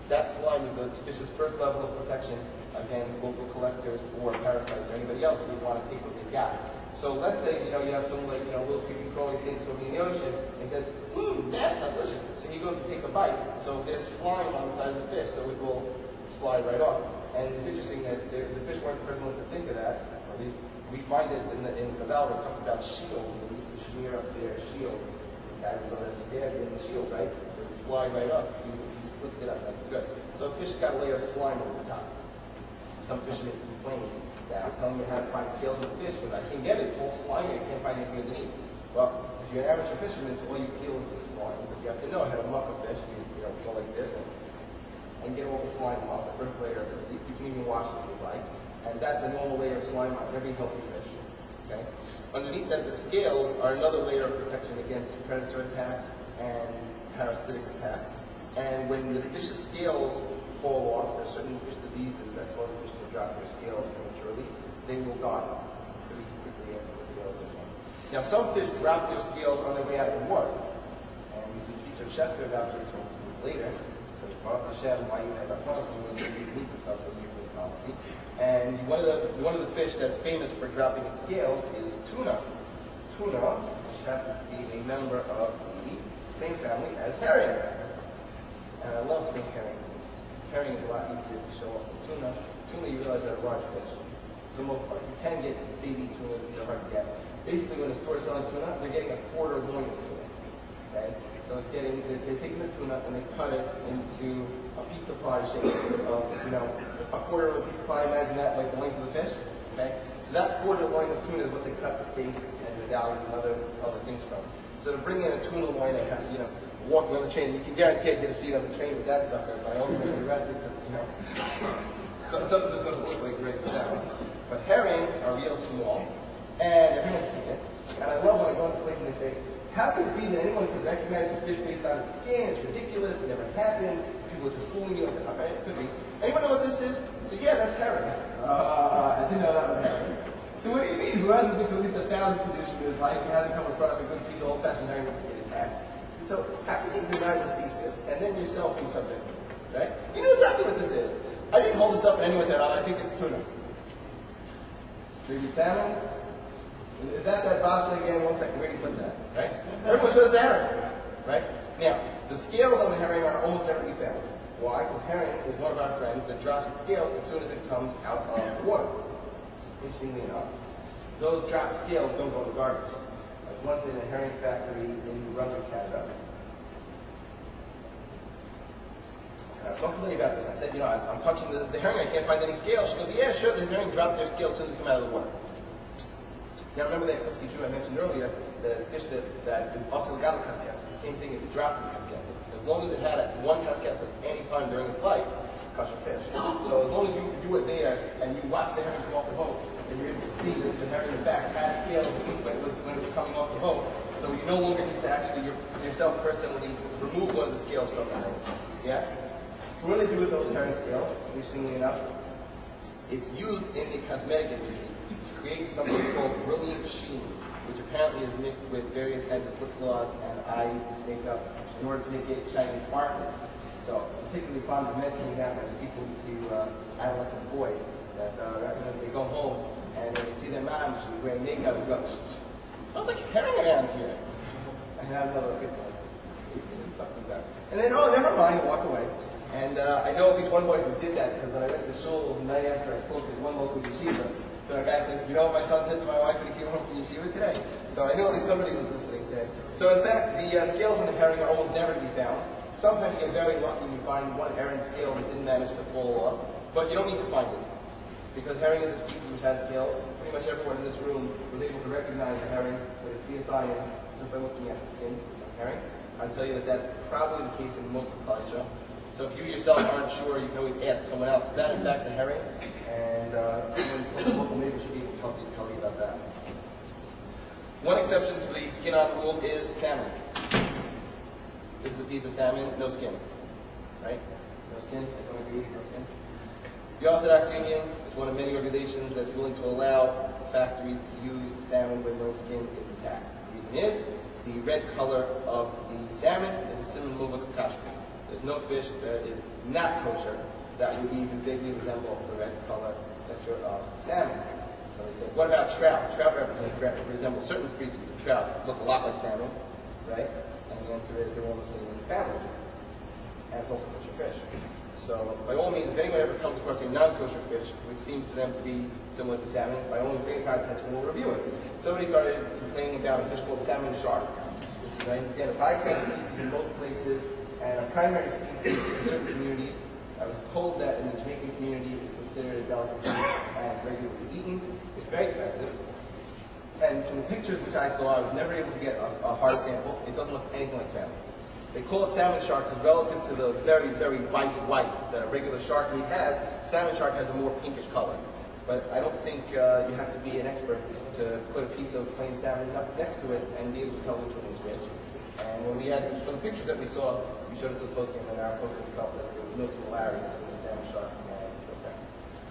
That slime is the fish's first level of protection against local collectors or parasites or anybody else who would want to take what they've got. So let's say, you have some little creepy crawly thing swimming in the ocean and says, that's delicious. So he goes to take a bite. So there's slime on the side of the fish, so it will slide right off. And it's interesting that the fish weren't the first ones to think of that. At least we find it in the Bible. It talks about shield. They used to smear up their shield. Guys were going to stab in the shield, right? It would slide right up. He slipped it up. That's good. So a fish got a layer of slime over the top. Some fishermen complain that I'm telling you how to find scales in the fish, but I can't get it. It's all slimy. I can't find anything underneath. Well, if you're an amateur fisherman, so all you feel is the slime. But you have to know how to muff a fish. You go like this and get all the slime off. The first layer, you can even wash it if you like. And that's a normal layer of slime on every healthy fish. Okay? Underneath that, the scales are another layer of protection against predator attacks and parasitic attacks. And when the fish's scales fall off, there's certain fish diseases that cause fish to drop their scales prematurely. They will die pretty quickly after the scales are gone. Now, some fish drop their scales on their way out of the water. And we can teach our chapter about this later. Baruch Hashem, why you have that policy when you need to discuss the user policy. And one of the fish that's famous for dropping its scales is tuna. Tuna happens to be a member of the same family as herring. And I love to make herring. Herring is a lot easier to show off than tuna. Tuna, you realize, are a large fish. So most part, you can get baby tuna, they're hard to get. Basically, when a store is selling tuna, they're getting a quarter loin of tuna. Okay? So they're taking the tuna and they cut it into a pizza pie shape of, a quarter of a pizza pie. Imagine that, like the length of the fish. Okay? So that quarter loin of tuna is what they cut the steaks and medallions and other things from. So to bring in a tuna loin, they have to, walk on the train. You can guarantee I get a seat on the train with that sucker, but I also get arrested because, so something just doesn't look like great sound. But herring are real small, and everyone's seen it. And I love when I go into places and they say, how could it be that anyone could recognize the fish based on its skin? It's ridiculous. It never happened. People are just fooling you. Okay, it could be. Anyone know what this is? So yeah, that's herring. I didn't know that was herring. So what do you mean? Who hasn't been to at least 1,000 conditions in his life? Who hasn't come across a good piece of old-fashioned herring with skin intact? So how can you deny the thesis and then yourself do something? Right? You know exactly what this is. I didn't hold this up and anyone said, I think it's tuna. Maybe salmon? Is that Vasa again? 1 second, where do you put that? Right? Everyone shows the herring. Right? Now, the scales on the herring are almost never to be found. Why? Because herring is one of our friends that drops its scales as soon as it comes out of the water. Interestingly enough, those dropped scales don't go in the garbage. Like once in a herring factory in New Brunswick, Canada. And I was talking to Lily about this. I said, I'm touching the herring, I can't find any scales. She goes, yeah, sure, the herring dropped their scales as soon as they come out of the water. Now remember that pesky Jew I mentioned earlier, the fish that is also got a cascas. The same thing if it dropped its cascas. As long as it had one cascas any time during its life, kosher fish. So as long as you were there and you watched the herring come off the boat, and you're able to see that the herring in fact had scales when it was coming off the boat, so you no longer need to actually yourself personally remove one of the scales from the herring. Yeah? What do they do with those herring scales? Interestingly enough, it's used in the cosmetic industry to create something called brilliant sheen, which apparently is mixed with various kinds of lip gloss and eye makeup in order to make it shiny and sparkling. So, I'm particularly fond of mentioning that when people to adolescent boys that when they go home and they see their mom, she's wearing makeup and go, smells like herring around here. And have another good one. And then, never mind, walk away. And I know at least one boy who did that because when I went to shul the night after I spoke at one local yeshiva, so a guy said, what my son said to my wife when he came home from yeshiva today? So I knew at least somebody was listening today. So in fact, the scales in the herring are almost never to be found. Sometimes you get very lucky and you find one herring scale that didn't manage to fall off, but you don't need to find it. Because herring is a species which has scales. Pretty much everyone in this room was able to recognize a herring with its CSI just by looking at the skin of the herring. I'll tell you that that's probably the case in most of the culture. So if you yourself aren't sure, you can always ask someone else, is that in fact a herring? And the local neighbor should be able to tell you about that. One exception to the skin-on rule is salmon. This is a piece of salmon, no skin. Right? No skin? Everyone agrees? No skin? The Orthodox Union is one of many organizations that's willing to allow factories to use salmon when no skin is intact. The reason is, the red color of the salmon is a symbol of kashrus. There's no fish that is not kosher that would even vaguely resemble the red color texture of salmon. So they said, what about trout? Trout resemble certain species of trout, look a lot like salmon, right? And the answer is they're all the same family. And it's also kosher fish. So by all means, if anyone ever comes across a non-kosher fish, which seems to them to be similar to salmon, by all means, bring it to our attention and we'll review it. Somebody started complaining about a fish called salmon shark. Which is, I understand, a bycatch species in most places and a primary species in certain communities. I was told that in the Jamaican community it's considered a delicacy and regularly eaten. It's very expensive. And from the pictures which I saw, I was never able to get a hard sample. It doesn't look anything like salmon. They call it salmon shark because relative to the very, very white that a regular shark meat has, salmon shark has a more pinkish color. But I don't think you have to be an expert to put a piece of plain salmon up next to it and be able to tell which one is which. And when we had some pictures that we saw, we showed it to the posting, and our posting felt that there was no similarity between the salmon shark and the salmon.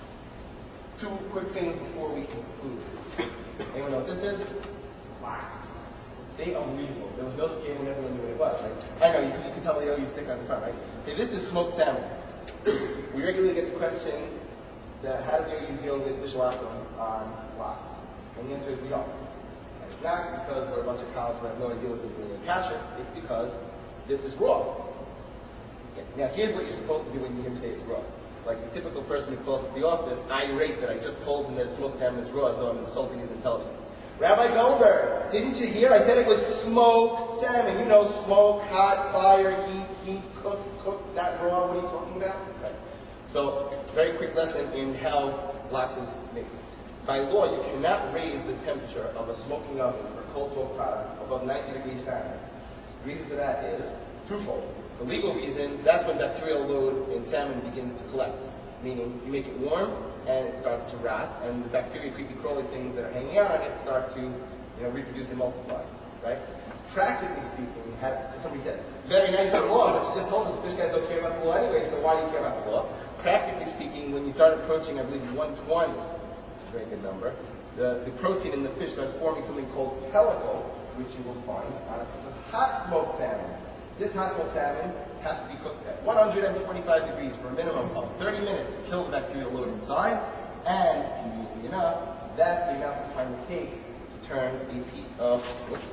Two quick things before we conclude. Anyone know what this is? Wax. See, unbelievable. There was no scale when everyone knew what it was, right? I know, you can tell they don't use stick on the front, right? Okay, this is smoked salmon. We regularly get the question that how do you deal with bishwastim on lox? And the answer is we don't. And it's not because we're a bunch of college who have no idea what they're doing in kasher. It's because this is raw. Okay. Now, here's what you're supposed to do when you hear me say it's raw. Like the typical person who calls up the office, irate that I just told him that smoked salmon is raw, as though I'm insulting his intelligence. Rabbi Goldberg, didn't you hear? I said it was smoked salmon. You know, smoke, hot, fire, heat, cook, not raw. What are you talking about? Right. So, very quick lesson in how lox is made. By law, you cannot raise the temperature of a smoking oven or cold smoke product above 90 degrees Fahrenheit. The reason for that is twofold. The legal reasons, that's when bacterial load in salmon begins to collect. Meaning, you make it warm, and it starts to rot, and the bacteria, creepy crawly things that are hanging out on it start to, reproduce and multiply, right? Practically speaking, somebody said, very nice the law, but you just told us the fish guys don't care about the law anyway, so why do you care about the law? Practically speaking, when you start approaching, I believe, 120, which is a very good number, the protein in the fish starts forming something called pellicle, which you will find on a piece of hot smoked salmon. This hot smoked salmon has to be cooked at 125 degrees for a minimum of 30 minutes to kill the bacterial load inside, and, conveniently enough, that's the amount of time it takes to turn a piece of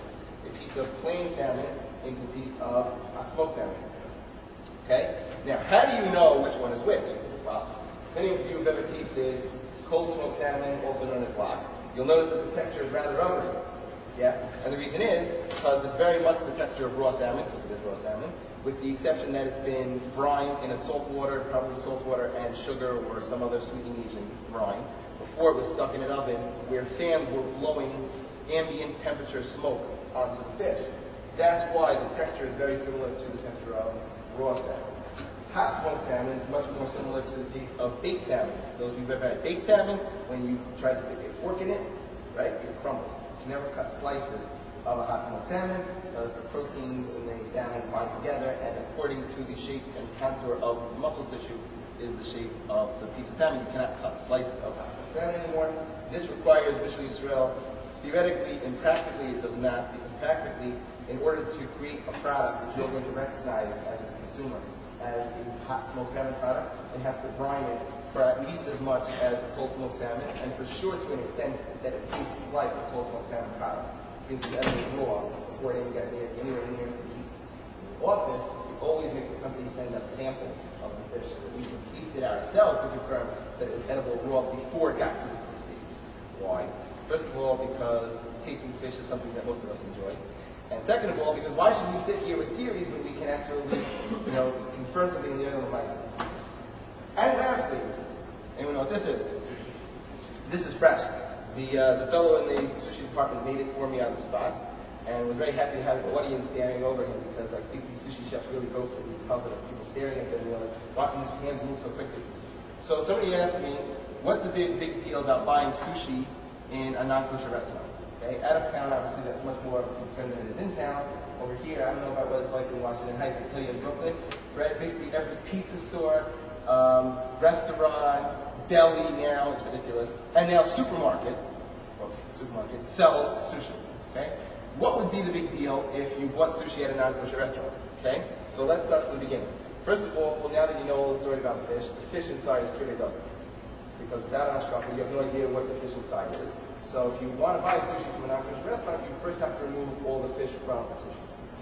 plain salmon into a piece of hot smoked salmon. Okay? Now, how do you know which one is which? Well, many of you have ever tasted cold smoked salmon, also known as lox. You'll notice that the texture is rather rubbery. Yeah? And the reason is because it's very much the texture of raw salmon, because it is raw salmon, with the exception that it's been brined in a salt water, probably salt water and sugar or some other sweetening agent brine, before it was stuck in an oven where fans were blowing ambient temperature smoke onto the fish. That's why the texture is very similar to the texture of raw salmon. Hot smoked salmon is much more similar to the taste of baked salmon. Those of you who have had baked salmon, when you try to stick a fork in it, right, it crumbles. You can never cut slices of a hot smoked salmon because the proteins in the salmon bind together, and according to the shape and contour of muscle tissue is the shape of the piece of salmon. You cannot cut slices of hot smoked salmon anymore. This requires Bishul Yisrael. Theoretically and practically it does not, because practically, in order to create a product that you're going to recognize as a consumer as a hot smoked salmon product, they have to brine it for at least as much as a cold smoked salmon, and for sure to an extent that it tastes like a cold smoked salmon product. It means it's raw before it even gets anywhere near the heat. In the office, we always make the company send us samples of the fish so that we can taste it ourselves to confirm that it was edible raw before it got to the cook stage. Why? First of all, because tasting fish is something that most of us enjoy. And second of all, because why should we sit here with theories when we can actually, confirm something in the other device? And lastly, anyone know what this is? This is fresh. The fellow in the sushi department made it for me on the spot, and was very happy to have an audience standing over him because I think these sushi chefs really go for the comfort of people staring at them, watching his hands move so quickly. So somebody asked me, what's the big deal about buying sushi in a non-kosher restaurant? Okay, out of town, obviously, that's much more of a concern than it is in town. Over here, I don't know about what it's like in Washington Heights, I tell you in Brooklyn, right? Basically every pizza store, restaurant, deli now, it's ridiculous, and now supermarket sells sushi. Okay? What would be the big deal if you bought sushi at a non-kosher restaurant? Okay? So let's start from the beginning. First of all, now that you know all the story about the fish inside is pretty double. Because without hashgacha, you have no idea what the fish inside is. So if you want to buy sushi from a non-kosher restaurant, you first have to remove all the fish from the sushi.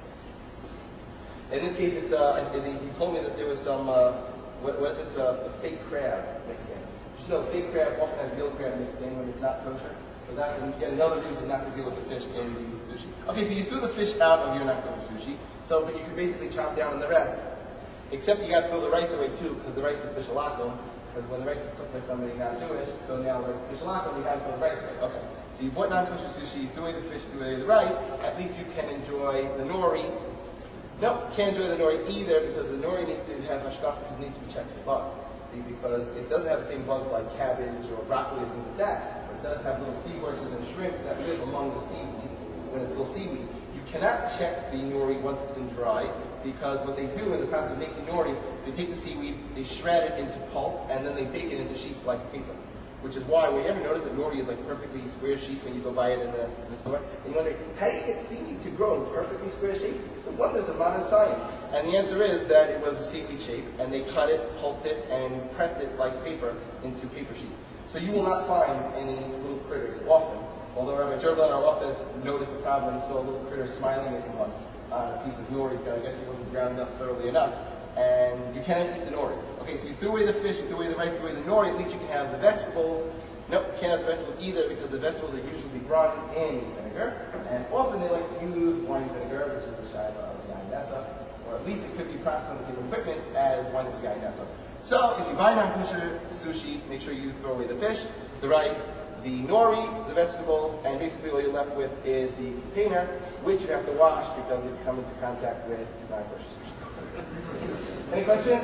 In this case, he told me that there was some, what is it, a fake crab mixed in. You should know fake crab often has real crab mixed in when it's not kosher. So that's yet another reason not to deal with the fish in the sushi. Okay, so you threw the fish out of your non-kosher sushi, so but you can basically chop down on the rest. Except you got to throw the rice away too, because the rice is bishalakum. Because when the rice is cooked by somebody non-Jewish, so now the rice is bishalakum, you got to throw the rice away. Okay, so you bought non-kosher sushi, you threw away the fish, threw away the rice. At least you can enjoy the nori. No, can't enjoy the nori either because the nori needs to have hashgacha because it needs to be checked for bugs. See, because it doesn't have the same bugs like cabbage or broccoli or things like that. It does have little seahorses and shrimp that live among the seaweed when it's still seaweed. You cannot check the nori once it's been dried because what they do in the process of making nori, they take the seaweed, they shred it into pulp, and then they bake it into sheets like paper. Which is why, when you ever notice that nori is like perfectly square sheet when you go buy it in the store, and you wonder, how do you get seaweed to grow in perfectly square shape? The wonders of modern science. And the answer is that it was a seaweed shape, and they cut it, pulped it, and pressed it like paper into paper sheets. So you will not find any little critters often. Although Rabbi Gerbil in our office noticed the problem, saw a little critter smiling at him once on a piece of nori because I guess it wasn't ground up thoroughly enough. And you cannot eat the nori. Okay, so you threw away the fish, you threw away the rice, you threw away the nori, at least you can have the vegetables. Nope, you can't have the vegetables either because the vegetables are usually brine in vinegar. And often they like to use wine vinegar, which is the shayla of the Yainesa, or at least it could be processed on the same equipment as wine of the Yainesa. So if you buy non-kosher sushi, make sure you throw away the fish, the rice, the nori, the vegetables, and basically all you're left with is the container, which you have to wash because it's come into contact with non-kosher sushi. Any questions?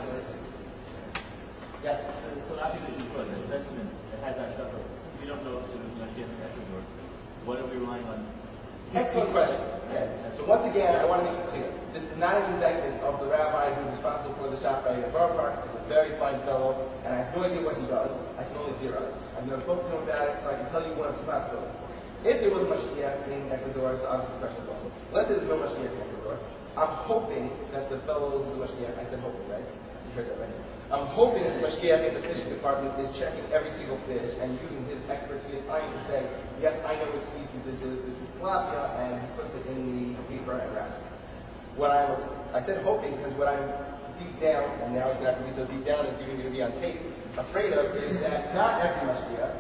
Yes? So after you put this investment that has our stuff, since we don't know if it was going to get in Ecuador, what are we relying on? Excellent question. Okay. So once again, I want to make it clear. This is not an indictment of the rabbi who's responsible for the shop right in Borough Park. He's a very fine fellow, and I have no idea what he does. I can only theorize. I've never spoken to him about it, so I can tell you one of two possibilities. If there was a Mashiach in Ecuador, so obviously the question is also. Let's say there's no Mashiach in Ecuador. I'm hoping that the fellow who's the Mashiach, I said hoping, right? You heard that right? I'm hoping that the Mashgiach in the fishing department is checking every single fish and using his expertise trying to say, yes, I know which species this is tilapia, and he puts it in the paper and wraps it. I said hoping because what I'm deep down, and now it's not going to be so deep down, it's even going to be on tape, afraid of is that not every Mashgiach,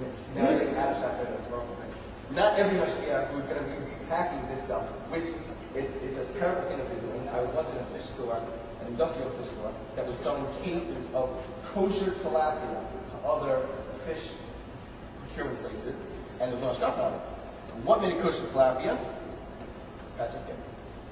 not every Mashgiach who's going to be packing this stuff, which is a terrible thing that they're doing. I was once in a fish store, an industrial fish store, that was selling cases of kosher tilapia to other fish procurement places, and there was no hashgacha on it. So what made it kosher tilapia? That's just it.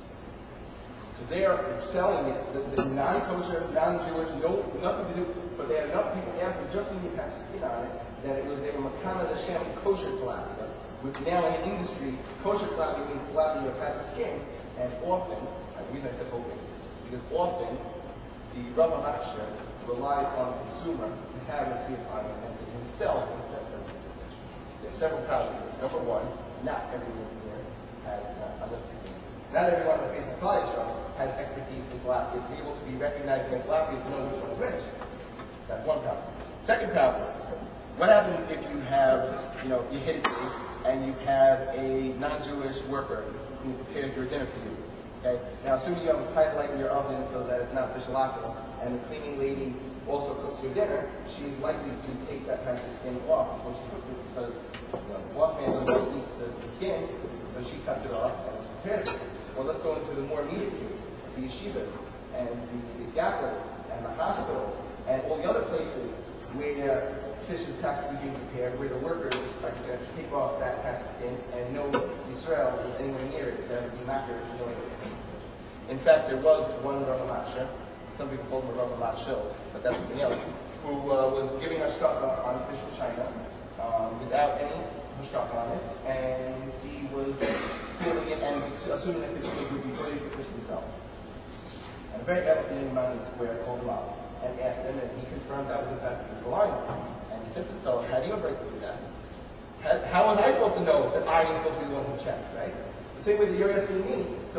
So they are selling it, the non-kosher, non-Jewish, nothing to do, but they had enough people asking just when you patch the skin on it, that they were makana Hashem kosher tilapia, which now in the industry, kosher tilapia means tilapia you patch the skin, and often, the reason I said hoping, because often the Rav Amasher relies on the consumer to have his face on it and to himself is best representation. There are several problems. Number one, not everyone here has, not everyone on the face of college has expertise in tilapia to be able to be recognized against tilapia to know which one is which. That's one problem. Second problem, what happens if you have, you hit it and you have a non-Jewish worker who prepares your dinner for you? Okay? Now, assuming you have a pilot light in your oven so that it's not bishalakum, and the cleaning lady also cooks your dinner, she's likely to take that kind of skin off when she cooks it because the boss man doesn't eat the skin, so she cuts it off and prepares it. Well, let's go into the more immediate case, the yeshivas, and the yakulas, and the hospitals, and all the other places where fish is practically being prepared, where the workers are going to take off that kind of skin, and no Israel is anywhere near it, that would be matter if you know it. In fact, there was one Rav Amasher, some people call him Rav Amasher, but that's something else, who was giving hashgacha on fish in China without any hashgacha on it, and he was stealing it and assuming that fish would be fully fish himself. And a very eloquent man in the square called him up and asked him, and he confirmed that was in fact he was relying on. And he said to the fellow, how do you have right to do that? How was I supposed to know that I was supposed to be the one who checked, right? The same way that you're asking me. So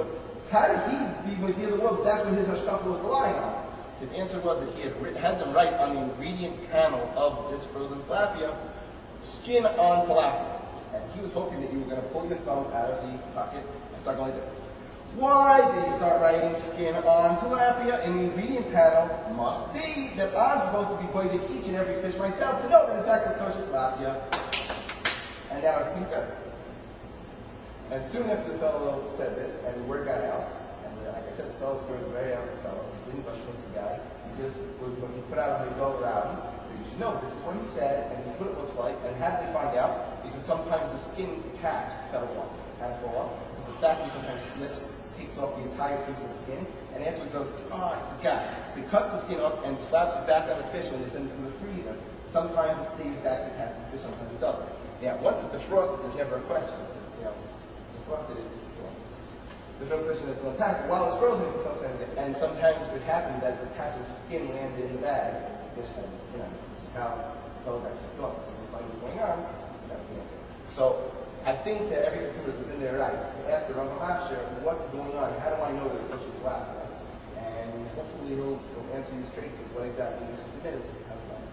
how did he be with the other world? That's what his hashkafa was relying on. His answer was that he had them write on the ingredient panel of this frozen tilapia, skin on tilapia. And he was hoping that you were going to pull your thumb out of the pocket and start going like this. Why did he start writing skin on tilapia? In the ingredient panel must be that I'm supposed to be pointing each and every fish myself to know that in fact it's kosher tilapia. And now everything's better. And soon after the fellow said this, and the word got out, and like I said, the fellow was a very honest fellow. He didn't brush against the guy. He just was, when he put out an adult around, you should know this is what he said, and this is what it looks like. And how did they find out? Because sometimes the skin patch fell off. How did it fall off? Because the faculty sometimes slips, takes off the entire piece of skin, and after it goes, oh, I forgot. So he cuts the skin off and slaps it back on the fish when they send it from the freezer. Sometimes it stays back attached to the fish, sometimes it doesn't. Now, once it's defrosted, there's never a question. Defrosted it. There's no question that's going to attack. While it's frozen, sometimes it happens that the patch of skin landed in the bag. The fish has the skin on it. Which is how those actually go. So what's going on? That's the answer. So I think that every consumer is within their right to ask the Rambam Asher, what's going on? How do I know that it's kosher tilapia? And hopefully he'll answer you straight with what exactly this is.